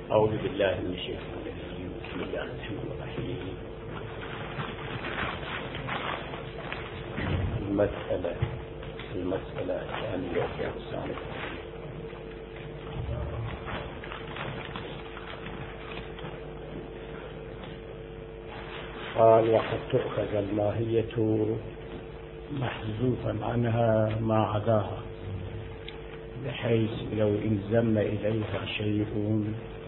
أعوذ بالله من الشيطان الرجيم. بسم الله الرحمن الرحيم. المسألة الثانية في أقسام التوحيد. قال: وقد تؤخذ الماهية محذوفا عنها ما عداها، بحيث لو انضم إليها شيء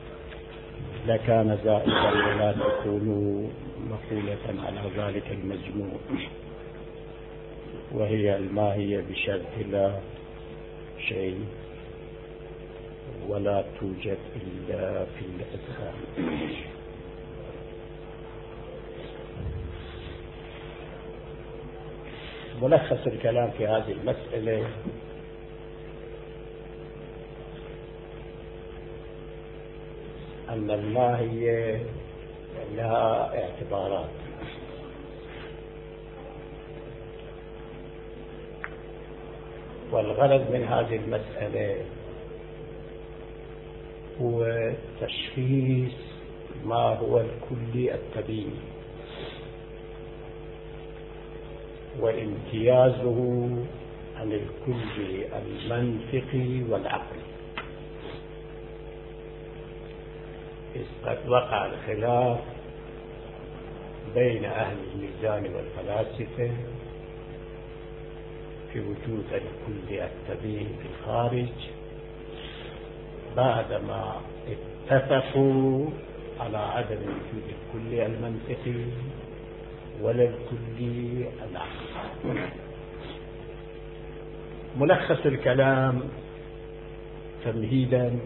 لكان زائدا ولا تكون مقولة على ذلك المجموع، وهي الماهية بشرط لا شيء ولا توجد إلا في الأذهان. ملخص الكلام في هذه المسألة: أن الماهية لها اعتبارات، والغرض من هذه المسألة هو تشخيص ما هو الكلي التبيني وامتيازه عن الكلي المنطقي والعقلي. إذ قد وقع الخلاف بين أهل الميزان والفلاسفة في وجود الكلي التبيني في الخارج، بعدما اتفقوا على عدم وجود الكلي المنطقي ولا الكلي العقلي. ملخص الكلام تمهيدا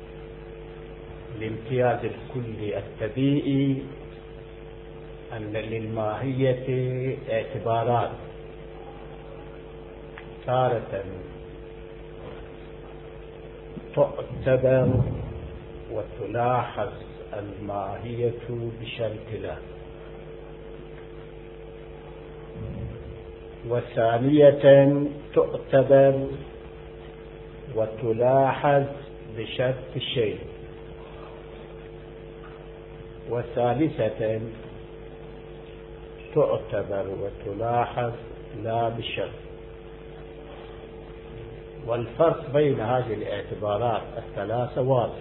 لامتياز الكلي التبيئي: أن للماهية اعتبارات، تارة تعتبر وتلاحظ الماهية بشرط لا، وثانية تعتبر وتلاحظ بشرط الشيء، وثالثة تعتبر وتلاحظ لا بشرط. والفرق بين هذه الاعتبارات الثلاثة واضح.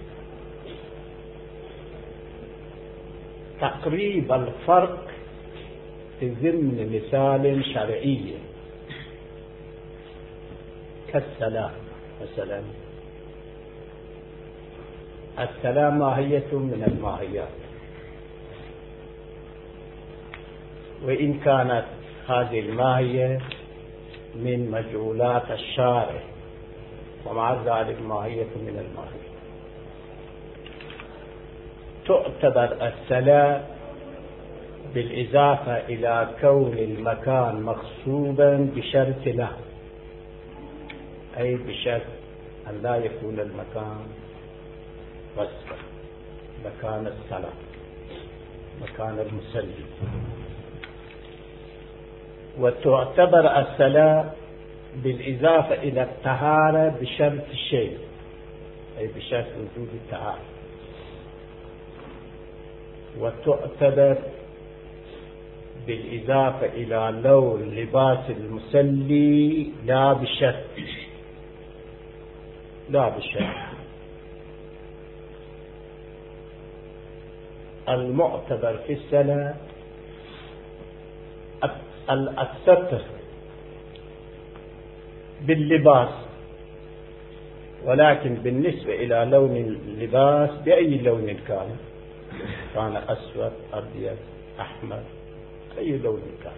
تقريب الفرق في ضمن مثال شرعي كالسلام مثلا. السلام ماهية من الماهيات، وإن كانت هذه الماهية من مجعولات الشارع، ومع ذلك ماهية من الماهية. تعتبر السلام بالإضافة إلى كون المكان مغصوبا بشرط له، أي بشرط أن لا يكون المكان غصبا، مكان الصلاة، مكان المصلي. وتعتبر الصلاة بالإضافة إلى الطهارة بشرط الشيء، أي بشرط وجود الطهارة. وتعتبر بالإضافة إلى لون لباس المصلي لا بشرط، لا بشرط. المعتبر في الصلاة الستر باللباس، ولكن بالنسبة إلى لون اللباس بأي لون كان أسود أبيض أحمر، أي لون كان.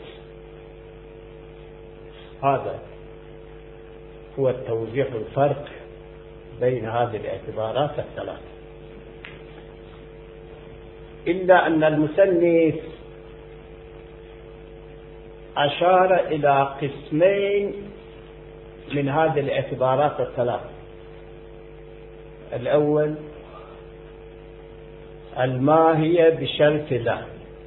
هذا هو التوضيح الفرق بين هذه الاعتبارات الثلاثة. إلا أن المصنف أشار إلى قسمين من هذه الاعتبارات الثلاثة. الأول الماهية بشرط لا،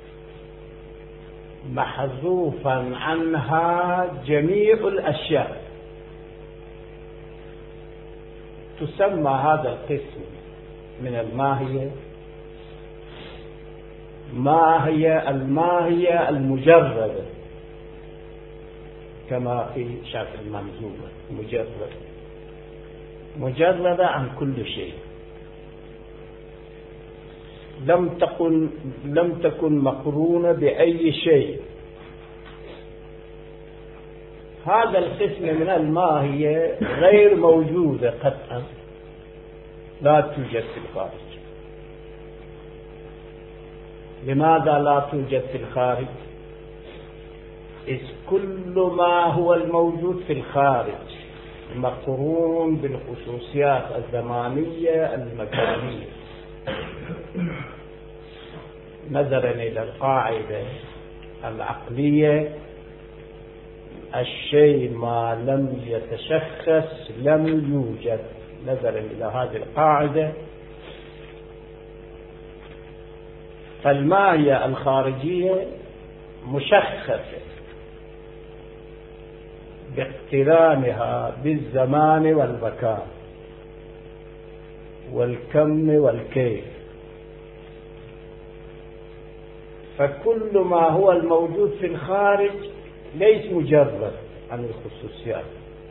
محذوفا عنها جميع الأشياء. تسمى هذا القسم من الماهية ما هي الماهية المجردة كما في شرح المنظومة، مجردة عن كل شيء، لم تكن مقرونة بأي شيء. هذا القسم من الماهية غير موجودة قطعا، لا توجد في الخارج. لماذا لا توجد في الخارج؟ إذ كل ما هو الموجود في الخارج مقرون بالخصوصيات الزمانية المكانية، نظرا إلى القاعدة العقلية الشيء ما لم يتشخص لم يوجد. نظرا إلى هذه القاعدة فالماهية الخارجية مشخصة باقترانها بالزمان والمكان والكم والكيف، فكل ما هو الموجود في الخارج ليس مجرد عن الخصوصيات،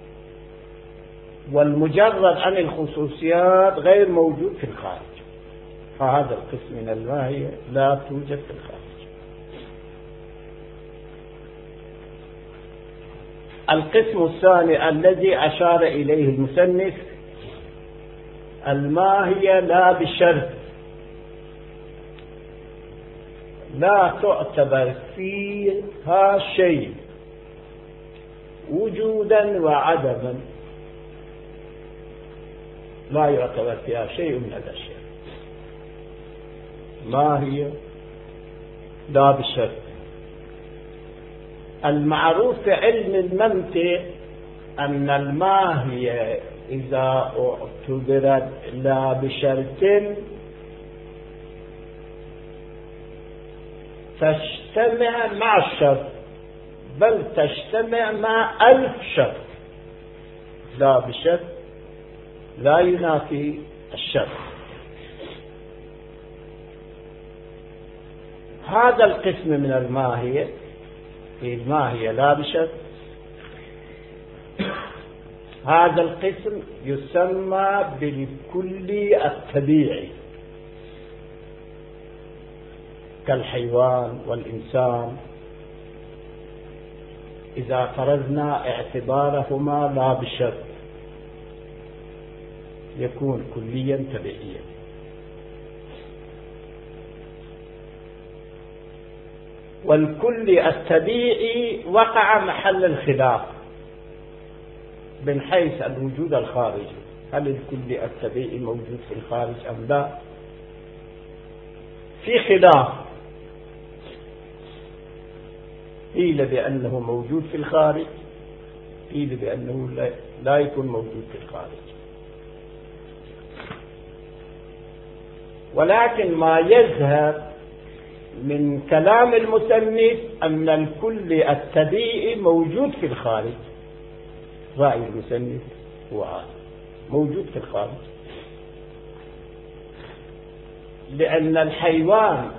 والمجرد عن الخصوصيات غير موجود في الخارج. فهذا القسم من الماهية لا توجد في الخارج. القسم الثاني الذي أشار إليه المصنف الماهية لا بشرط، لا تعتبر فيها شيء وجودا وعدما، لا يعتبر فيها شيء من الأشياء. ماهية لا بشرط. المعروف في علم المنطق أن الماهية إذا اعتبرت لا بشرط تجتمع مع الشرط، بل تجتمع مع 1000 شرط. لا بشرط لا ينافي الشرط. هذا القسم من الماهية، الماهية لا بشرط، هذا القسم يسمى بالكلي الطبيعي كالحيوان والإنسان، إذا فرضنا اعتبارهما لا بشرط يكون كليا طبيعيا. والكل الطبيعي وقع محل الخلاف من حيث الوجود الخارجي، هل الكل الطبيعي موجود في الخارج أم لا؟ في خلاف، قيل بأنه موجود في الخارج، قيل بأنه لا يكون موجود في الخارج. ولكن ما يظهر من كلام المصنف أن الكل الطبيعي موجود في الخارج. رأي المصنف هو موجود في الخارج، لأن الحيوان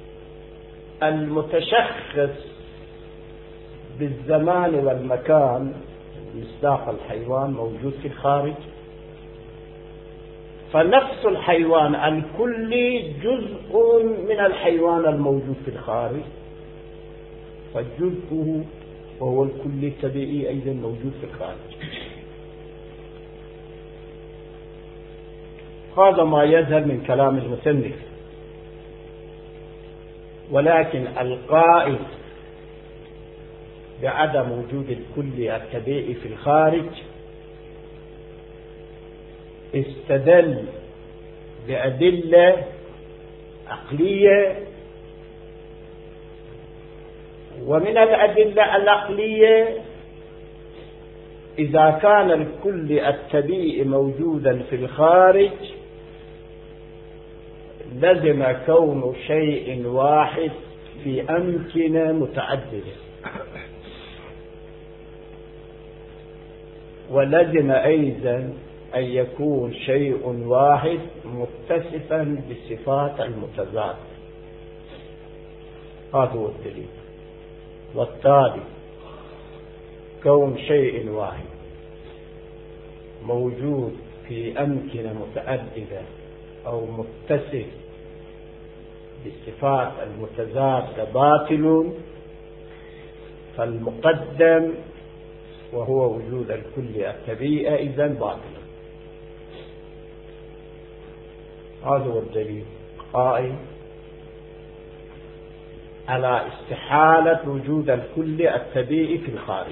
المتشخص بالزمان والمكان مصداق الحيوان موجود في الخارج، فنفس الحيوان الكلي جزء من الحيوان الموجود في الخارج، فجزءه وهو الكلي الطبيعي أيضا موجود في الخارج. هذا ما يظهر من كلام المصنف. ولكن القائل بعدم وجود الكلي الطبيعي في الخارج استدل بأدلة عقلية، ومن الأدلة العقلية إذا كان الكل الطبيعي موجودا في الخارج لزم كون شيء واحد في أمكنة متعددة، ولزم أن يكون شيء واحد متصفا بالصفات المتضادة. هذا هو الدليل. والتالي كون شيء واحد موجود في أمكنة متعددة أو متصف بالصفات المتضادة باطل، فالمقدم وهو وجود الكل الطبيعي إذن باطل. هذا هو الدليل قائم على استحالة وجود الكل الطبيعي في الخارج.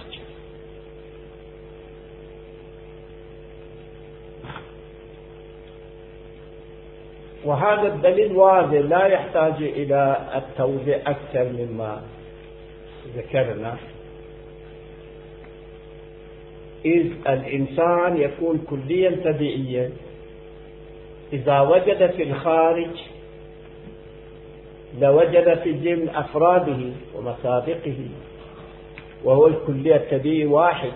وهذا الدليل واضح لا يحتاج إلى التوضيح أكثر مما ذكرنا، إذ الإنسان يكون كليا طبيعيا إذا وجد في الخارج لوجد في ضمن أفراده ومصادقه، وهو الكلية الطبيعي واحد،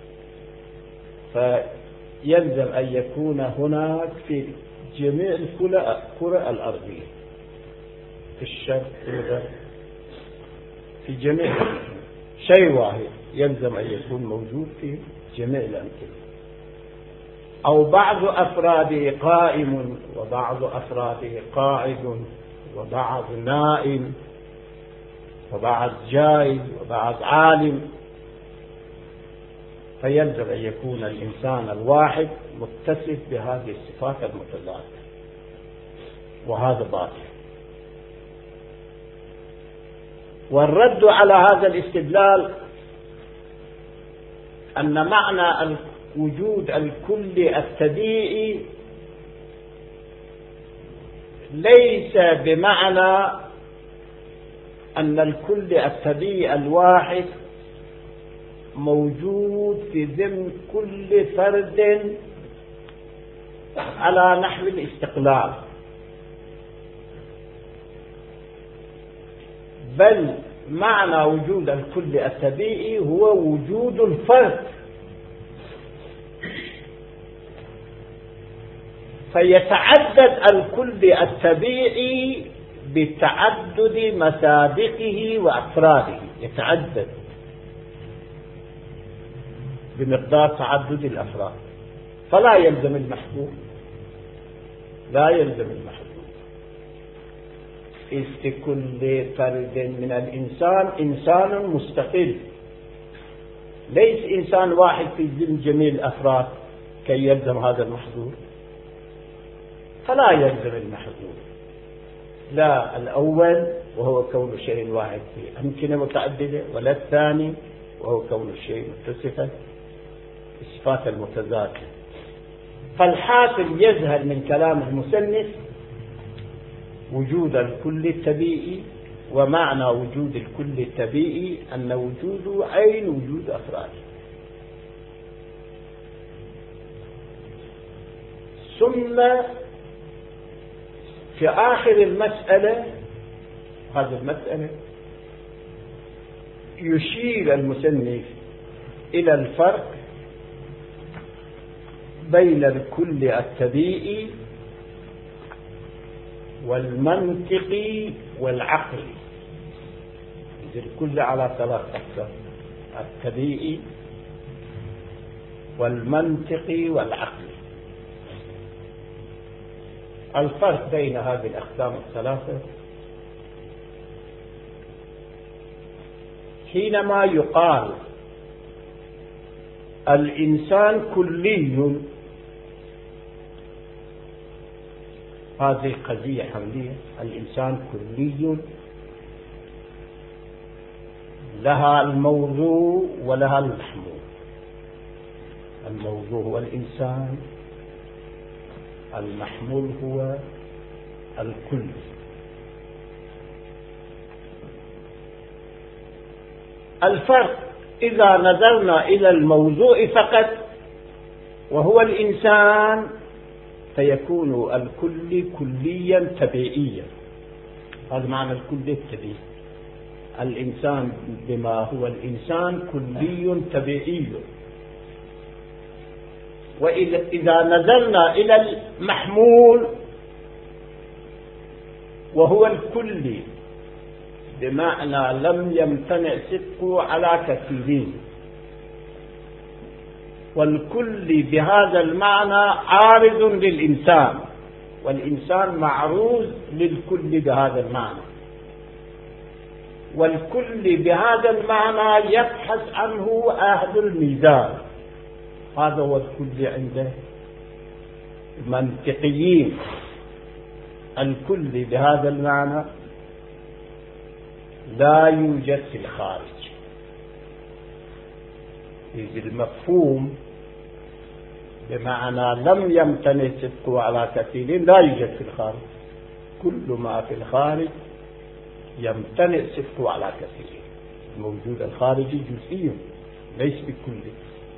فيلزم أن يكون هناك في جميع الكرة الأرضية، في الشرق والغرب، في جميع شيء واحد يلزم أن يكون موجود في جميع الأمكنة، أو بعض أفراده قائم وبعض أفراده قاعد وبعض نائم وبعض جائز وبعض عالم، فيلزم أن يكون الإنسان الواحد متصف بهذه الصفات المتضادة، وهذا باطل. والرد على هذا الاستدلال أن معنى وجود الكل الطبيعي ليس بمعنى أن الكل الطبيعي الواحد موجود في ضمن كل فرد على نحو الاستقلال، بل معنى وجود الكل الطبيعي هو وجود الفرد، فيتعدد الكل الطبيعي بتعدد مصادقه وأفراده، يتعدد بمقدار تعدد الأفراد، فلا يلزم المحدود، لا يلزم المحدود، إذ في كل فرد من الإنسان إنسان مستقل، ليس إنسان واحد في ضمن جميع الأفراد كي يلزم هذا المحدود، فلا يلزم المحدود، لا الأول وهو كون شيء واحد في أمكنة متعددة، ولا الثاني وهو كون الشيء متصفا بالصفات المتضادة. فالحاصل يظهر من كلام المصنف وجود الكل الطبيعي، ومعنى وجود الكل الطبيعي أن وجوده عين وجود أفراده. ثم في آخر المسألة، هذه المسألة يشير المصنف إلى الفرق بين الكل الطبيعي والمنطقي والعقلي. الكل على ثلاث أقسام: الطبيعي والمنطقي والعقلي. الفرق بين هذه الأقسام الثلاثة حينما يقال الإنسان كلي، هذه قضية حملية، الإنسان كلي لها الموضوع ولها المحمول. الموضوع هو الإنسان، المحمول هو الكل. الفرق إذا نظرنا إلى الموضوع فقط وهو الإنسان فيكون الكل كليا طبيعيا، هذا معنى الكل الطبيعي. الإنسان بما هو الإنسان كلي طبيعي، وإذا نزلنا إلى المحمول وهو الكلي بمعنى لم يمتنع صدقه على كثيرين، والكل بهذا المعنى عارض للإنسان، والإنسان معروض للكل بهذا المعنى، والكل بهذا المعنى يبحث عنه أهل الميزان. هذا هو الكل عند المنطقيين، الكل بهذا المعنى لا يوجد في الخارج. إذ المفهوم بمعنى لم يمتنع صدقه على كثير لا يوجد في الخارج، كل ما في الخارج يمتنع صدقه على كثير. الموجود الخارجي جزئي ليس بكل.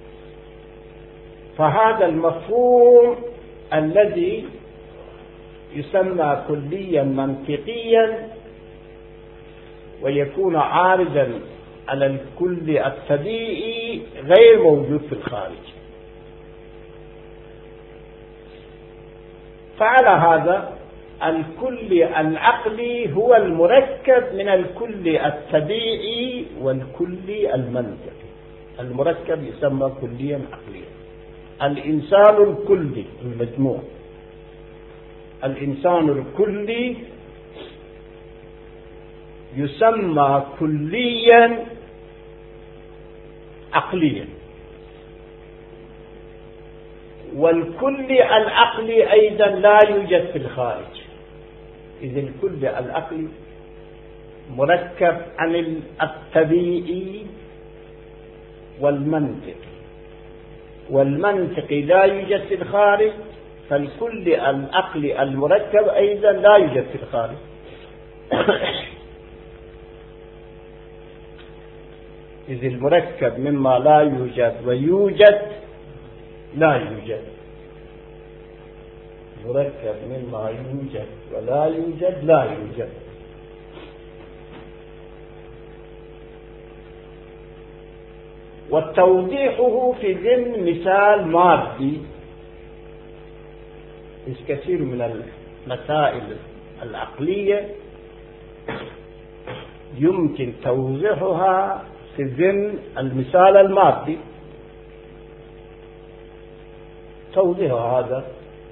فهذا المفهوم الذي يسمى كليا منطقيا ويكون عارضا على الكل الطبيعي غير موجود في الخارج. فعلى هذا الكل العقلي هو المركب من الكل الطبيعي والكل المنطقي. المركب يسمى كليا عقليا. الإنسان الكلي المجموع، الإنسان الكلي يسمى كليا عقليا، والكل العقلي أيضا لا يوجد في الخارج. إذ الكل العقلي مركب عن الطبيعي والمنطقي، والمنطقي لا يوجد في الخارج، فالكل العقلي المركب أيضا لا يوجد في الخارج. إذ المركب مما لا يوجد ويوجد لا يوجد، مركب مما يوجد ولا يوجد لا يوجد. وتوضيحه في ضمن مثال مادي. كثير من المسائل العقلية يمكن توضيحها في ضمن المثال المادي. توضيح هذا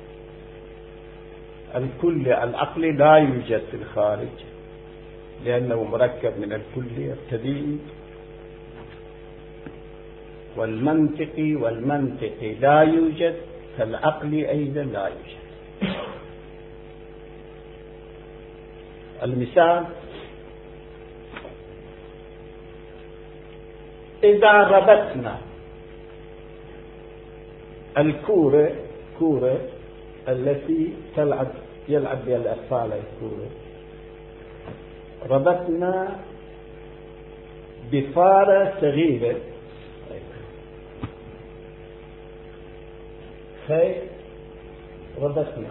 الكل العقلي لا يوجد في الخارج لأنه مركب من الكل الطبيعي والمنطقي لا يوجد، فالعقلي أيضا لا يوجد. المثال: إذا ربطنا الكورة التي يلعب بها الأطفال الكورة، ربطنا بفارة صغيرة ربطنا،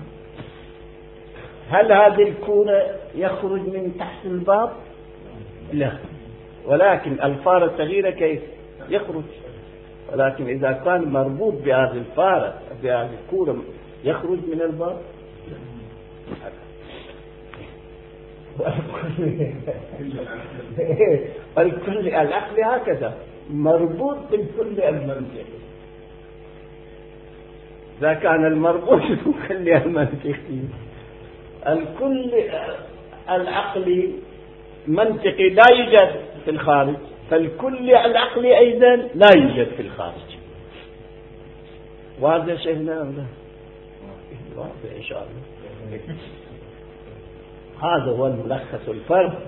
هل هذه الكورة يخرج من تحت الباب؟ لا، ولكن الفارة الصغيرة كيف يخرج؟ ولكن إذا كان مربوط بهذه الفارة بهذه الكورة يخرج من الباب. الكل العقلي هكذا مربوط بالكل المنطقي. إذا كان المربوط بالكل المنطقي، الكل العقلي منطقي لا يوجد في الخارج، فالكل العقلي أيضا لا يوجد في الخارج. وهذا شيء واضح إن شاء الله. هذا هو الملخص الفرق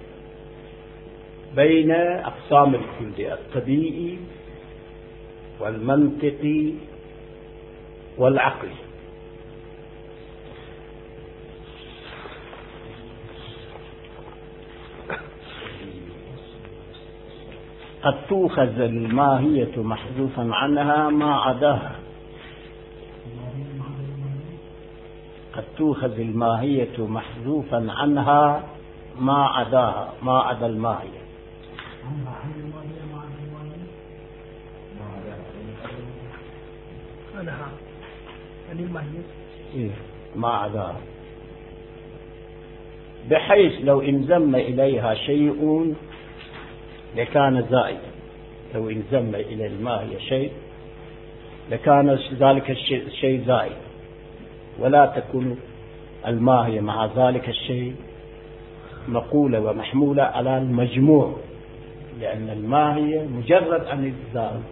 بين أقسام الكل الطبيعي والمنطقي والعقلي. قد تؤخذ الماهية محذوفا عنها ما عداها. قد تؤخذ الماهية محذوفا عنها ما عداها، ما عدا الماهية. عنها عن الماهية ما عداها، بحيث لو انضم إليها شيء لكان زائدا. لو انضم إلى الماهية شيء لكان ذلك الشيء زائد، ولا تكون الماهية مع ذلك الشيء مقولة ومحمولة على المجموع، لأن الماهية مجرد عن الزائد،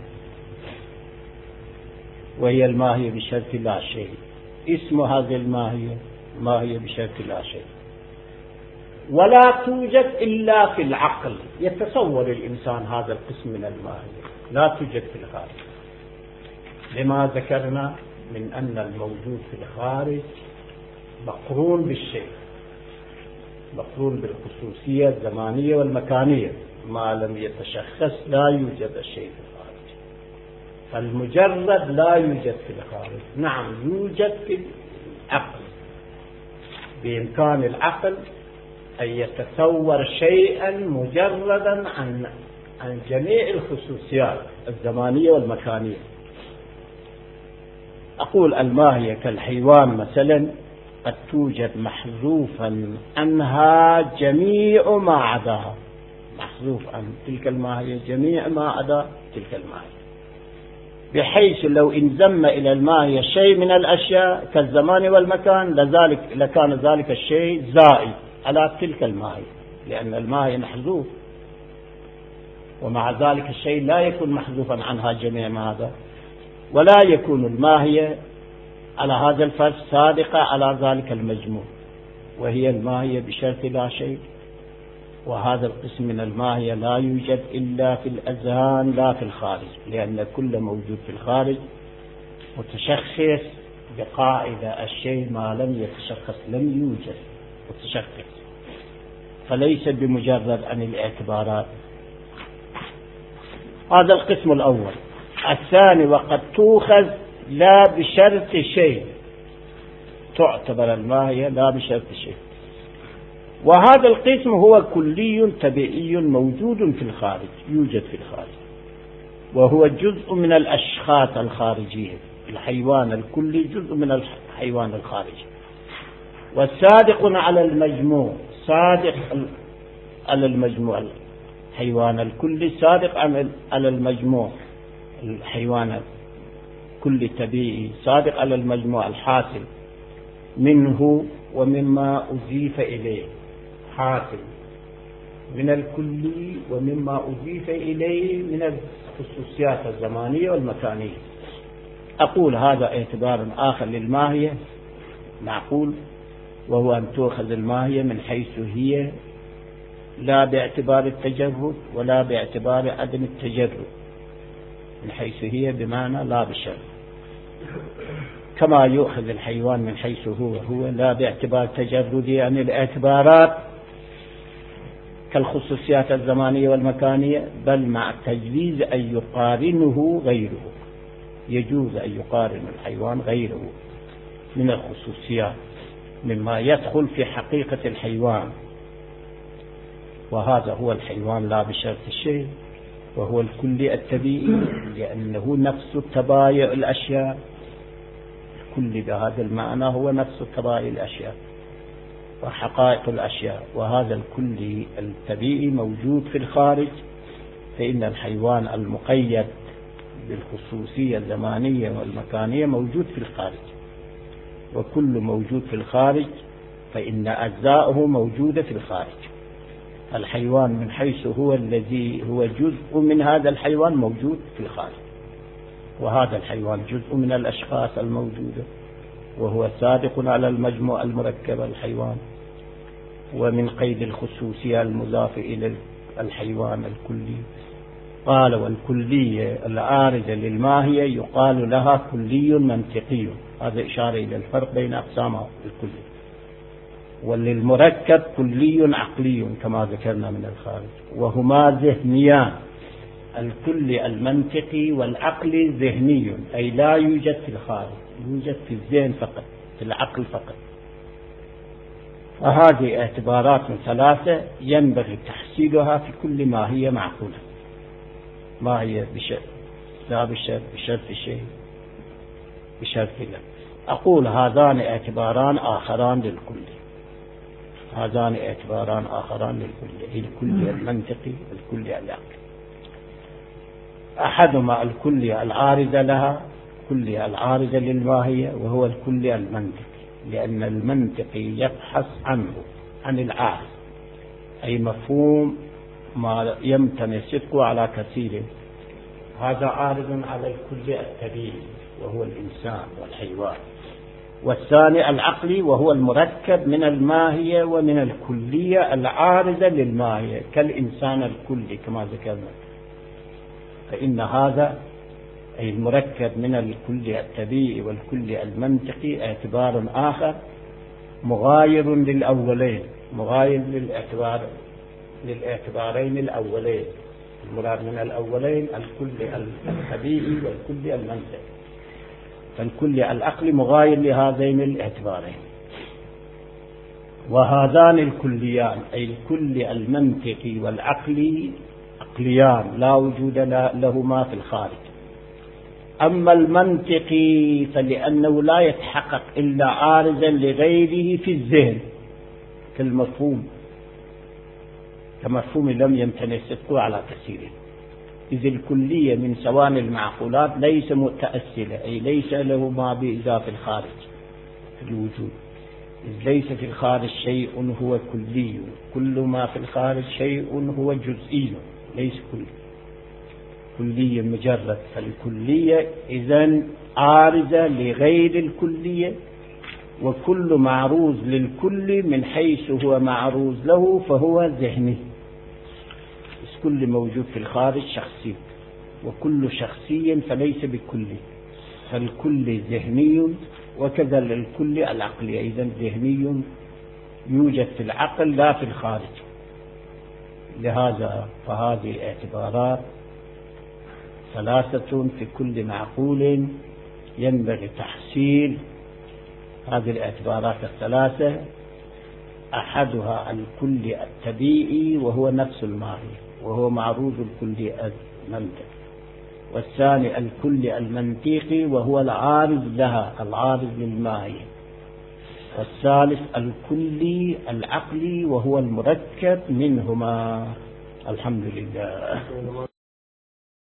وهي الماهية بشرط لا شيء. اسم هذه الماهية ماهية بشرط لا شيء، ولا توجد إلا في العقل. يتصور الإنسان هذا القسم من الماهية، لا توجد في الخارج، لما ذكرنا من أن الموجود في الخارج مقرون بالشيء، مقرون بالخصوصية الزمانية والمكانية. ما لم يتشخص لا يوجد الشيء في الخارج، فالمجرد لا يوجد في الخارج. نعم يوجد في العقل، بإمكان العقل أن يتصور شيئا مجردا عن جميع الخصوصيات الزمانية والمكانية. أقول الماهية كالحيوان مثلا قد توجد محذوفا عنها جميع ما عداها، محذوف عن تلك الماهية جميع ما عدا تلك الماهية، بحيث لو انضم إلى الماهية شيء من الأشياء كالزمان والمكان لكان ذلك الشيء زائد على تلك الماهية، لأن الماهية محذوف، ومع ذلك الشيء لا يكون محذوفا عنها جميع ما عدا. ولا يكون الماهية على هذا الفرض صادقة على ذلك المجموع، وهي الماهية بشرط لا شيء. وهذا القسم من الماهية لا يوجد إلا في الأذهان لا في الخارج، لأن كل موجود في الخارج متشخص بقاعدة الشيء ما لم يتشخص لم يوجد متشخص، فليس بمجرد عن الاعتبارات. هذا القسم الأول. الثاني وقد تؤخذ لا بشرط شيء، تعتبر الماهية لا بشرط شيء. وهذا القسم هو كلي تبعي موجود في الخارج، يوجد في الخارج، وهو جزء من الأشخاص الخارجية. الحيوان الكلي جزء من الحيوان الخارجي، والصادق على المجموع، صادق على المجموع. الحيوان الكلي صادق على المجموع، الحيوان كل طبيعي صادق على المجموع الحاصل منه ومما أضيف إليه، حاصل من الكلي ومما أضيف إليه من الخصوصيات الزمانية والمكانية. أقول هذا اعتبار آخر للماهية معقول، وهو أن تؤخذ الماهية من حيث هي، لا باعتبار التجرد ولا باعتبار عدم التجرد، من حيث هي بمعنى لا بشر، كما يؤخذ الحيوان من حيث هو لا باعتبار تجرده عن الاعتبارات كالخصوصيات الزمانية والمكانية، بل مع تجويز أن يقارنه غيره. يجوز أن يقارن الحيوان غيره من الخصوصيات مما يدخل في حقيقة الحيوان، وهذا هو الحيوان لا بشرط الشيء، وهو الكلي الطبيعي، لأنه نفس تبايع الأشياء. الكلي بهذا المعنى هو نفس تبايع الأشياء وحقائق الأشياء، وهذا الكلي الطبيعي موجود في الخارج. فإن الحيوان المقيد بالخصوصية الزمانية والمكانية موجود في الخارج، وكل موجود في الخارج فإن أجزاؤه موجودة في الخارج. الحيوان من حيث هو الذي هو جزء من هذا الحيوان موجود في الخارج، وهذا الحيوان جزء من الأشخاص الموجودة، وهو صادق على المجموع المركب الحيوان، ومن قيد الخصوصية المضافة إلى الحيوان الكلي. قال والكلية العارضة للماهية يقال لها كلي منطقي، هذا إشارة إلى الفرق بين أقسامها الكلي. وللمركب كلي عقلي كما ذكرنا من الخارج، وهما ذهنيان، الكلي المنطقي والعقلي ذهني، أي لا يوجد في الخارج، يوجد في الذهن فقط، في العقل فقط. فهذه اعتبارات ثلاثة ينبغي تحصيلها في كل ما هي معقولة، ما هي بشرط لا بشرط شيء، بشرط لا. أقول هذان اعتباران آخران للكلي، هذان اعتباران آخران للكلي، الكلي المنطقي والكلي العقلي. أحدهما الكلي العارض لها، الكلي العارض للماهية، وهو الكلي المنطقي، لأن المنطقي يبحث عنه عن العارض، أي مفهوم ما يمتنع صدقه على كثير، هذا عارض على الكلي الطبيعي وهو الإنسان والحيوان. والثاني العقلي وهو المركب من الماهية ومن الكلية العارضة للماهية كالإنسان الكلي كما ذكرنا. فإن هذا أي المركب من الكلي الطبيعي والكلي المنطقي اعتبار آخر مغاير للأولين، مغاير للاعتبارين الأولين. المراد من الأولين الكلي الطبيعي والكلي المنطقي، فالكلي العقلي مغاير لهذين الاعتبارين. وهذان الكليان أي الكلي المنطقي والعقلي عقليان لا وجود لهما في الخارج. أما المنطقي فلأنه لا يتحقق إلا عارضا لغيره في الذهن كالمفهوم، كمفهوم لم يمتنع صدقه على كثير، إذ الكلية من سواني المعقولات ليس متأثلة، أي ليس له ما بإذا في الخارج في الوجود، إذ ليس في الخارج شيء هو كلي، كل ما في الخارج شيء هو جزئي ليس كلية مجرد. فالكلية إذن عارضة لغير الكلية، وكل معروض للكل من حيث هو معروض له فهو ذهني. كل موجود في الخارج شخصي، وكل شخصي فليس بكلي، فالكل ذهني وكذا الكل العقلي، إذن ذهني يوجد في العقل لا في الخارج. لهذا فهذه الاعتبارات ثلاثة في كل معقول ينبغي تحصيل هذه الاعتبارات الثلاثة. أحدها الكل الطبيعي وهو نفس الماهية وهو معروض الكل المنطقي، والثاني الكل المنطقي وهو العارض لها العارض للماهية، والثالث الكل العقلي وهو المركب منهما. الحمد لله.